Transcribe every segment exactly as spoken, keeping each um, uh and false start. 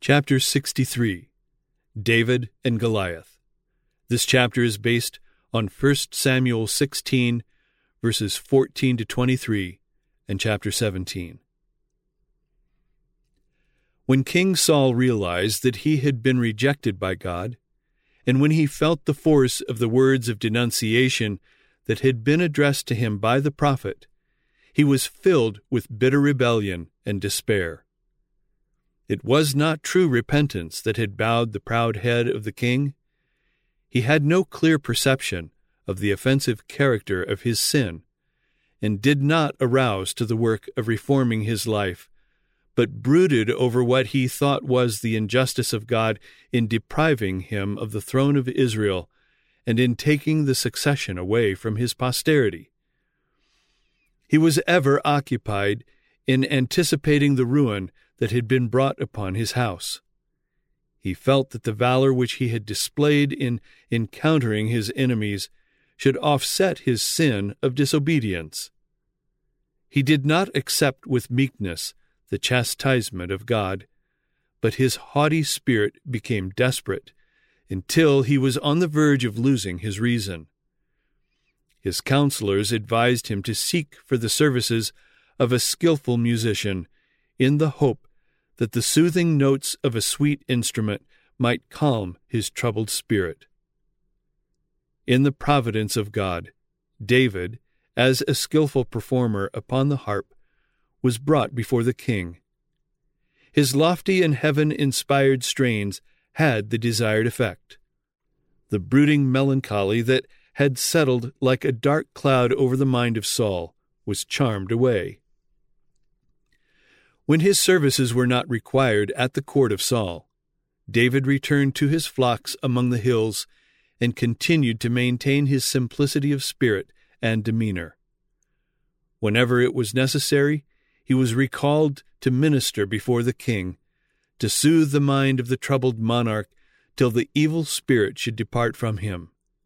Chapter sixty-three. David and Goliath. This chapter is based on First Samuel sixteen, verses fourteen to twenty-three, and chapter seventeen. When King Saul realized that he had been rejected by God, and when he felt the force of the words of denunciation that had been addressed to him by the prophet, he was filled with bitter rebellion and despair. It was not true repentance that had bowed the proud head of the king. He had no clear perception of the offensive character of his sin, and did not arouse to the work of reforming his life, but brooded over what he thought was the injustice of God in depriving him of the throne of Israel and in taking the succession away from his posterity. He was ever occupied in anticipating the ruin that had been brought upon his house. He felt that the valor which he had displayed in encountering his enemies should offset his sin of disobedience. He did not accept with meekness the chastisement of God, but his haughty spirit became desperate until he was on the verge of losing his reason. His counselors advised him to seek for the services of a skillful musician, in the hope that the soothing notes of a sweet instrument might calm his troubled spirit. In the providence of God, David, as a skillful performer upon the harp, was brought before the king. His lofty and heaven-inspired strains had the desired effect. The brooding melancholy that had settled like a dark cloud over the mind of Saul was charmed away. When his services were not required at the court of Saul, David returned to his flocks among the hills and continued to maintain his simplicity of spirit and demeanor. Whenever it was necessary, he was recalled to minister before the king, to soothe the mind of the troubled monarch till the evil spirit should depart from him.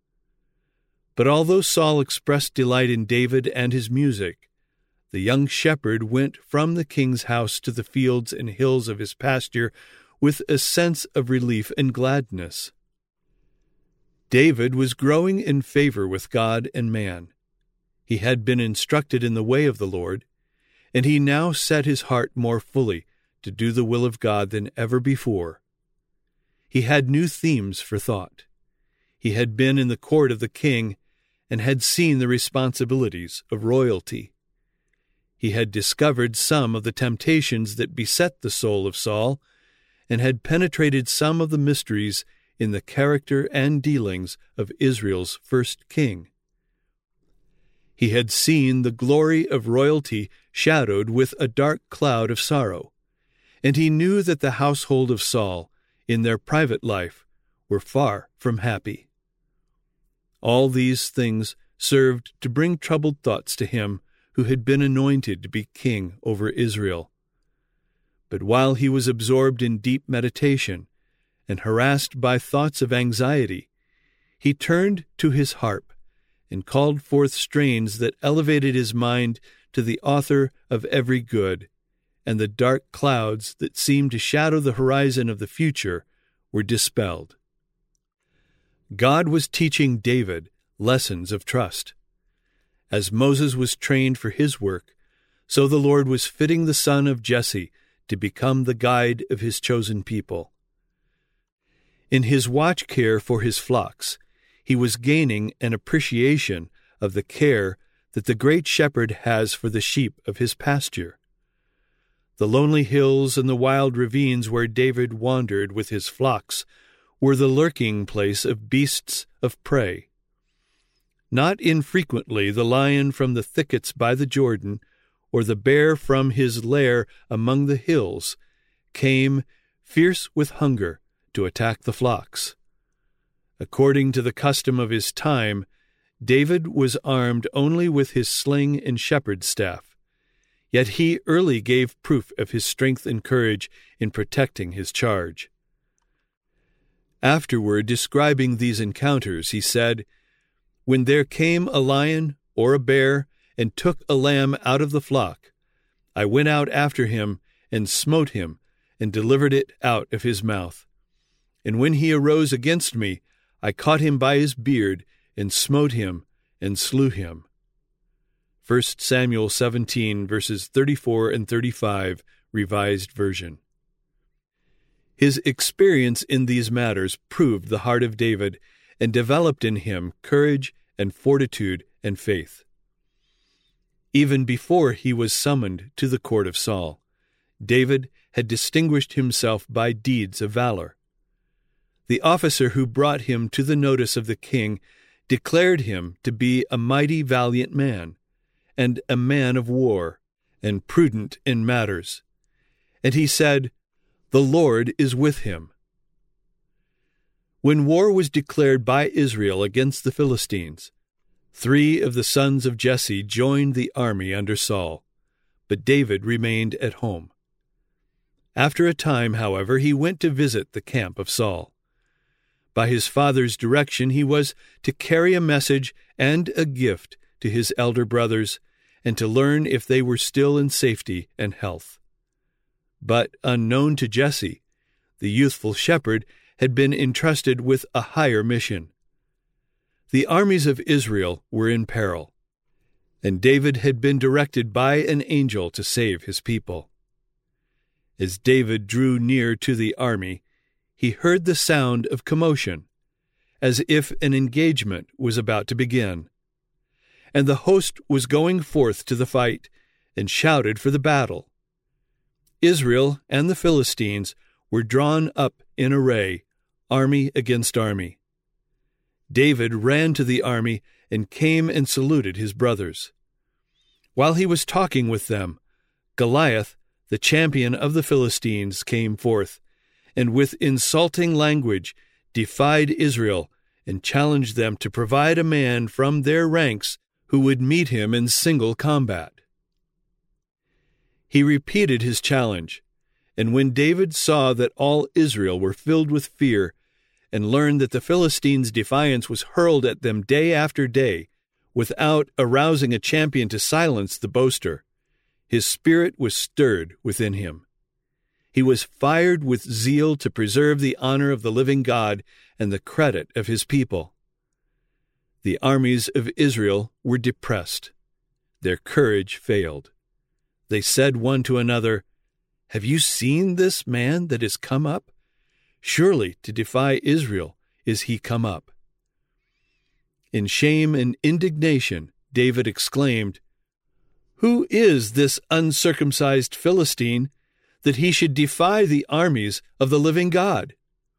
But although Saul expressed delight in David and his music, the young shepherd went from the king's house to the fields and hills of his pasture with a sense of relief and gladness. David was growing in favor with God and man. He had been instructed in the way of the Lord, and he now set his heart more fully to do the will of God than ever before. He had new themes for thought. He had been in the court of the king and had seen the responsibilities of royalty. He had discovered some of the temptations that beset the soul of Saul, and had penetrated some of the mysteries in the character and dealings of Israel's first king. He had seen the glory of royalty shadowed with a dark cloud of sorrow, and he knew that the household of Saul, in their private life, were far from happy. All these things served to bring troubled thoughts to him who had been anointed to be king over Israel. But while he was absorbed in deep meditation and harassed by thoughts of anxiety, he turned to his harp and called forth strains that elevated his mind to the author of every good, and the dark clouds that seemed to shadow the horizon of the future were dispelled. God was teaching David lessons of trust. As Moses was trained for his work, so the Lord was fitting the son of Jesse to become the guide of his chosen people. In his watch care for his flocks, he was gaining an appreciation of the care that the great shepherd has for the sheep of his pasture. The lonely hills and the wild ravines where David wandered with his flocks were the lurking place of beasts of prey. Not infrequently the lion from the thickets by the Jordan, or the bear from his lair among the hills, came, fierce with hunger, to attack the flocks. According to the custom of his time, David was armed only with his sling and shepherd's staff, yet he early gave proof of his strength and courage in protecting his charge. Afterward, describing these encounters, he said, "When there came a lion or a bear and took a lamb out of the flock, I went out after him and smote him and delivered it out of his mouth. And when he arose against me, I caught him by his beard, and smote him, and slew him." First Samuel seventeen, verses thirty-four and thirty-five, Revised Version. His experience in these matters proved the heart of David and developed in him courage and fortitude and faith. Even before he was summoned to the court of Saul, David had distinguished himself by deeds of valor. The officer who brought him to the notice of the king declared him to be a mighty valiant man, and a man of war, and prudent in matters. And he said, "The Lord is with him." When war was declared by Israel against the Philistines, three of the sons of Jesse joined the army under Saul, but David remained at home. After a time, however, he went to visit the camp of Saul. By his father's direction, he was to carry a message and a gift to his elder brothers, and to learn if they were still in safety and health. But, unknown to Jesse, the youthful shepherd had been entrusted with a higher mission. The armies of Israel were in peril, and David had been directed by an angel to save his people. As David drew near to the army, he heard the sound of commotion, as if an engagement was about to begin. And the host was going forth to the fight, and shouted for the battle. Israel and the Philistines were drawn up in array, army against army. David ran to the army and came and saluted his brothers. While he was talking with them, Goliath, the champion of the Philistines, came forth, and with insulting language defied Israel and challenged them to provide a man from their ranks who would meet him in single combat. He repeated his challenge, and when David saw that all Israel were filled with fear, and learned that the Philistines' defiance was hurled at them day after day, without arousing a champion to silence the boaster, his spirit was stirred within him. He was fired with zeal to preserve the honor of the living God and the credit of his people. The armies of Israel were depressed. Their courage failed. They said one to another, "Have you seen this man that is come up? Surely to defy Israel is he come up." In shame and indignation, David exclaimed, "Who is this uncircumcised Philistine that he should defy the armies of the living God?"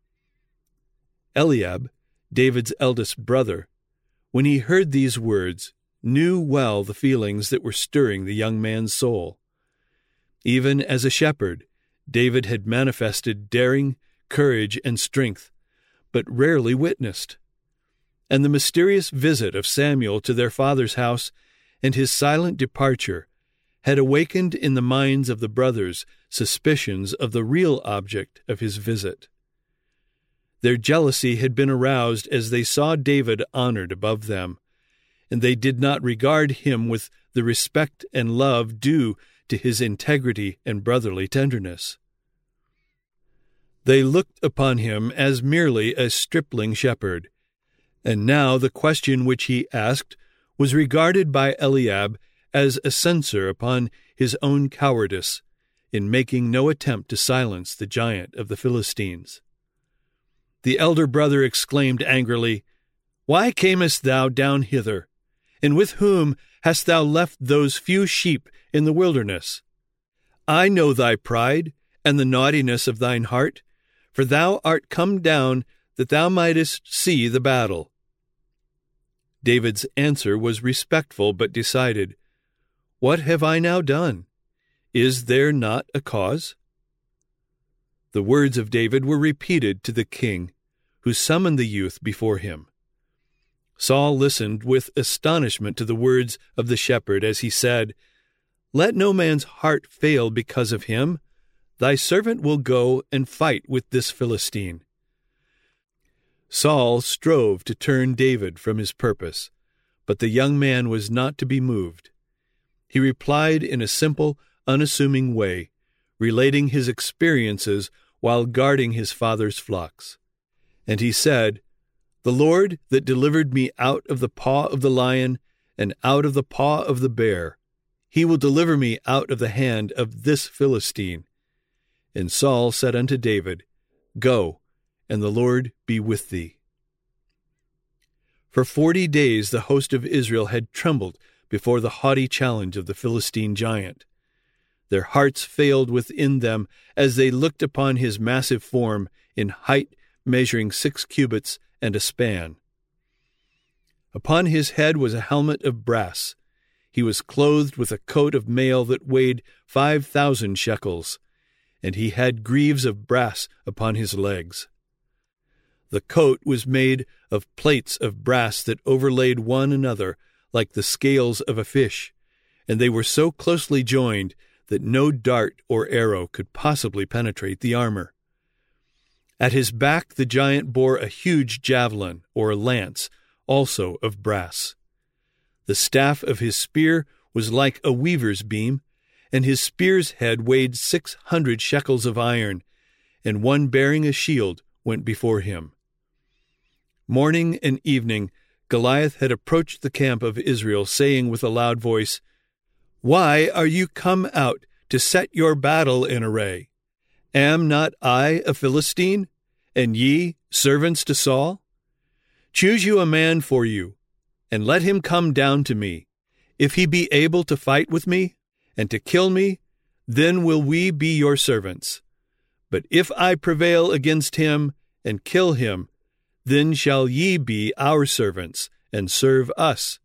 Eliab, David's eldest brother, when he heard these words, knew well the feelings that were stirring the young man's soul. Even as a shepherd, David had manifested daring, courage, and strength, but rarely witnessed. And the mysterious visit of Samuel to their father's house and his silent departure had awakened in the minds of the brothers suspicions of the real object of his visit. Their jealousy had been aroused as they saw David honored above them, and they did not regard him with the respect and love due to his integrity and brotherly tenderness. They looked upon him as merely a stripling shepherd, and now the question which he asked was regarded by Eliab as a censure upon his own cowardice in making no attempt to silence the giant of the Philistines. The elder brother exclaimed angrily, "Why camest thou down hither? And with whom hast thou left those few sheep in the wilderness? I know thy pride and the naughtiness of thine heart, for thou art come down that thou mightest see the battle." David's answer was respectful but decided. "What have I now done? Is there not a cause?" The words of David were repeated to the king, who summoned the youth before him. Saul listened with astonishment to the words of the shepherd as he said, "Let no man's heart fail because of him. Thy servant will go and fight with this Philistine." Saul strove to turn David from his purpose, but the young man was not to be moved. He replied in a simple, unassuming way, relating his experiences while guarding his father's flocks. And he said, "The Lord that delivered me out of the paw of the lion and out of the paw of the bear, he will deliver me out of the hand of this Philistine." And Saul said unto David, "Go, and the Lord be with thee." For forty days the host of Israel had trembled before the haughty challenge of the Philistine giant. Their hearts failed within them as they looked upon his massive form, in height measuring six cubits and a span. Upon his head was a helmet of brass. He was clothed with a coat of mail that weighed five thousand shekels, and he had greaves of brass upon his legs. The coat was made of plates of brass that overlaid one another like the scales of a fish, and they were so closely joined that no dart or arrow could possibly penetrate the armor. At his back the giant bore a huge javelin, or lance, also of brass. The staff of his spear was like a weaver's beam, and his spear's head weighed six hundred shekels of iron, and one bearing a shield went before him. Morning and evening Goliath had approached the camp of Israel, saying with a loud voice, "Why are you come out to set your battle in array? Am not I a Philistine, and ye servants to Saul? Choose you a man for you, and let him come down to me. If he be able to fight with me, and to kill me, then will we be your servants. But if I prevail against him, and kill him, then shall ye be our servants, and serve us."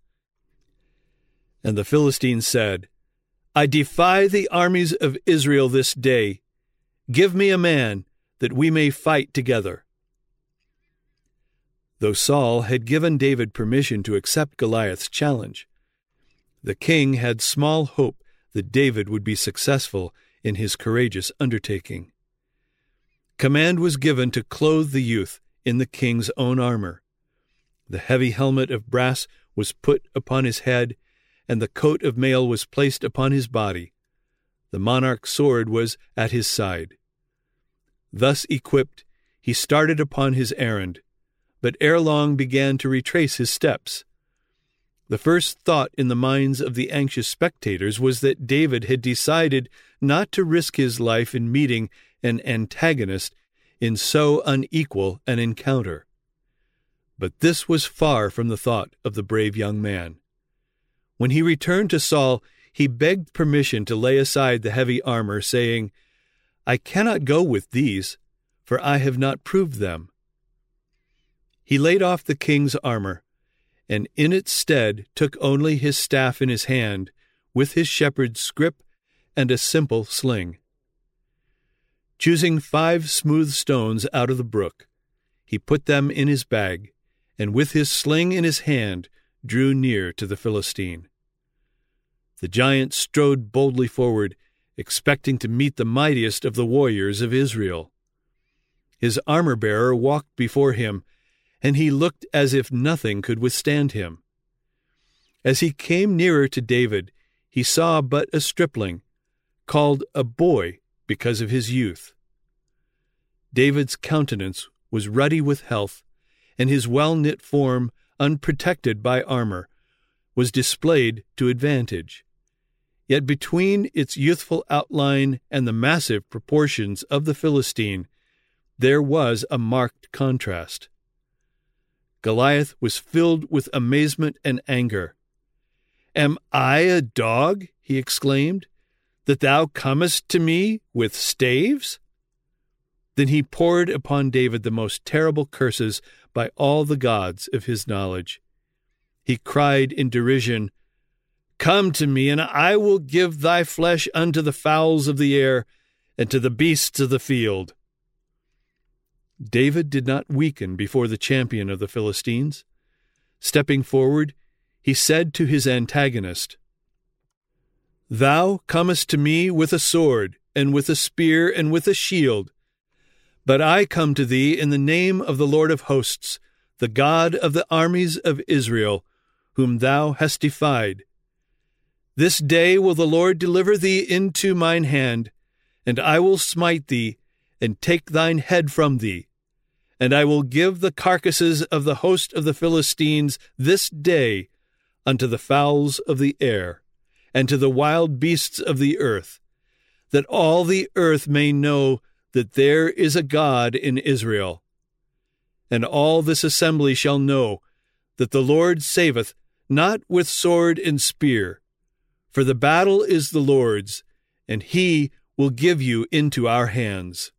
And the Philistines said, "I defy the armies of Israel this day. Give me a man, that we may fight together." Though Saul had given David permission to accept Goliath's challenge, the king had small hope that David would be successful in his courageous undertaking. Command was given to clothe the youth in the king's own armor. The heavy helmet of brass was put upon his head, and the coat of mail was placed upon his body. The monarch's sword was at his side. Thus equipped, he started upon his errand, but ere long began to retrace his steps. The first thought in the minds of the anxious spectators was that David had decided not to risk his life in meeting an antagonist in so unequal an encounter. But this was far from the thought of the brave young man. When he returned to Saul, he begged permission to lay aside the heavy armor, saying, "I cannot go with these, for I have not proved them." He laid off the king's armor, and in its stead took only his staff in his hand, with his shepherd's scrip and a simple sling. Choosing five smooth stones out of the brook, he put them in his bag, and with his sling in his hand drew near to the Philistine. The giant strode boldly forward, expecting to meet the mightiest of the warriors of Israel. His armor-bearer walked before him, and he looked as if nothing could withstand him. As he came nearer to David, he saw but a stripling, called a boy because of his youth. David's countenance was ruddy with health, and his well-knit form, unprotected by armor, was displayed to advantage. Yet between its youthful outline and the massive proportions of the Philistine, there was a marked contrast. Goliath was filled with amazement and anger. "Am I a dog," he exclaimed, "that thou comest to me with staves?" Then he poured upon David the most terrible curses by all the gods of his knowledge. He cried in derision, "Come to me, and I will give thy flesh unto the fowls of the air, and to the beasts of the field." David did not weaken before the champion of the Philistines. Stepping forward, he said to his antagonist, "Thou comest to me with a sword, and with a spear, and with a shield. But I come to thee in the name of the Lord of hosts, the God of the armies of Israel, whom thou hast defied. This day will the Lord deliver thee into mine hand, And I will smite thee, and take thine head from thee. And I will give the carcasses of the host of the Philistines this day unto the fowls of the air, and to the wild beasts of the earth, that all the earth may know that there is a God in Israel. And all this assembly shall know that the Lord saveth not with sword and spear, for the battle is the Lord's, and he will give you into our hands.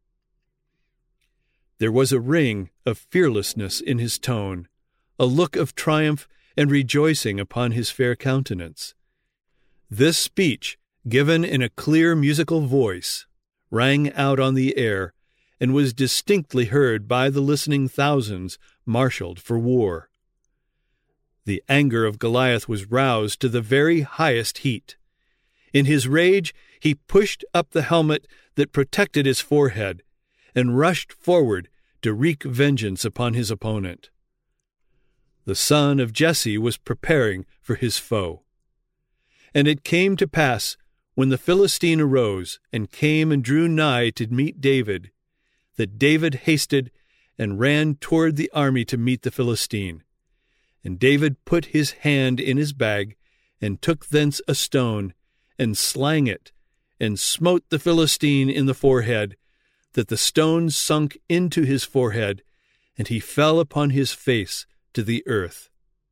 There was a ring of fearlessness in his tone, a look of triumph and rejoicing upon his fair countenance. This speech, given in a clear musical voice, rang out on the air, and was distinctly heard by the listening thousands marshaled for war. The anger of Goliath was roused to the very highest heat. In his rage, he pushed up the helmet that protected his forehead, and rushed forward to wreak vengeance upon his opponent. The son of Jesse was preparing for his foe. And it came to pass, when the Philistine arose, and came and drew nigh to meet David, that David hasted and ran toward the army to meet the Philistine. And David put his hand in his bag, and took thence a stone, and slang it, and smote the Philistine in the forehead, that the stone sunk into his forehead, and he fell upon his face to the earth.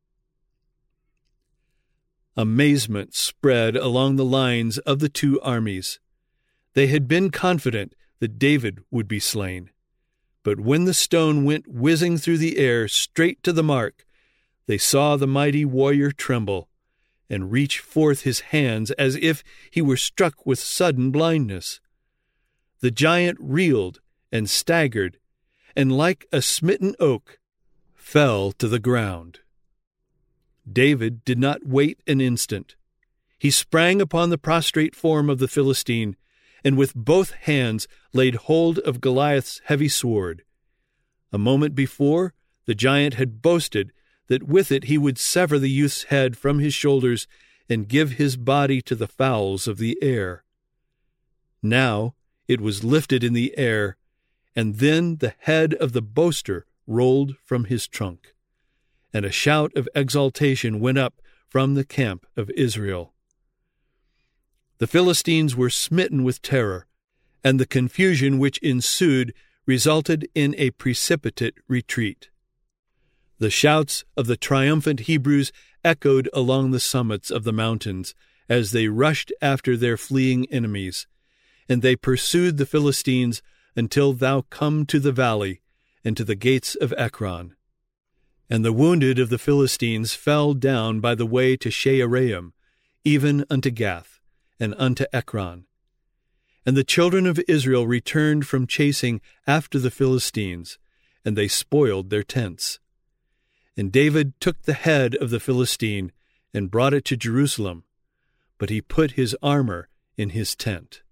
Amazement spread along the lines of the two armies. They had been confident that David would be slain. But when the stone went whizzing through the air straight to the mark, they saw the mighty warrior tremble, and reach forth his hands as if he were struck with sudden blindness. The giant reeled and staggered, and like a smitten oak, fell to the ground. David did not wait an instant. He sprang upon the prostrate form of the Philistine, and with both hands laid hold of Goliath's heavy sword. A moment before, the giant had boasted that with it he would sever the youth's head from his shoulders and give his body to the fowls of the air. Now it was lifted in the air, and then the head of the boaster rolled from his trunk, and a shout of exultation went up from the camp of Israel. The Philistines were smitten with terror, and the confusion which ensued resulted in a precipitate retreat. The shouts of the triumphant Hebrews echoed along the summits of the mountains as they rushed after their fleeing enemies, and they pursued the Philistines until thou come to the valley and to the gates of Ekron. And the wounded of the Philistines fell down by the way to Shaaraim, even unto Gath, and unto Ekron. And the children of Israel returned from chasing after the Philistines, and they spoiled their tents. And David took the head of the Philistine, and brought it to Jerusalem, but he put his armor in his tent.